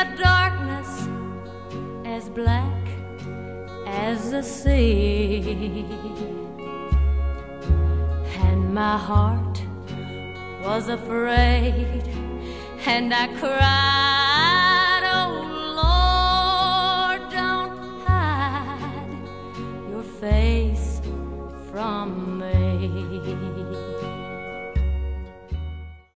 a darkness as black as the sea, and my heart was afraid, and I cried, oh Lord, don't hide your face from me.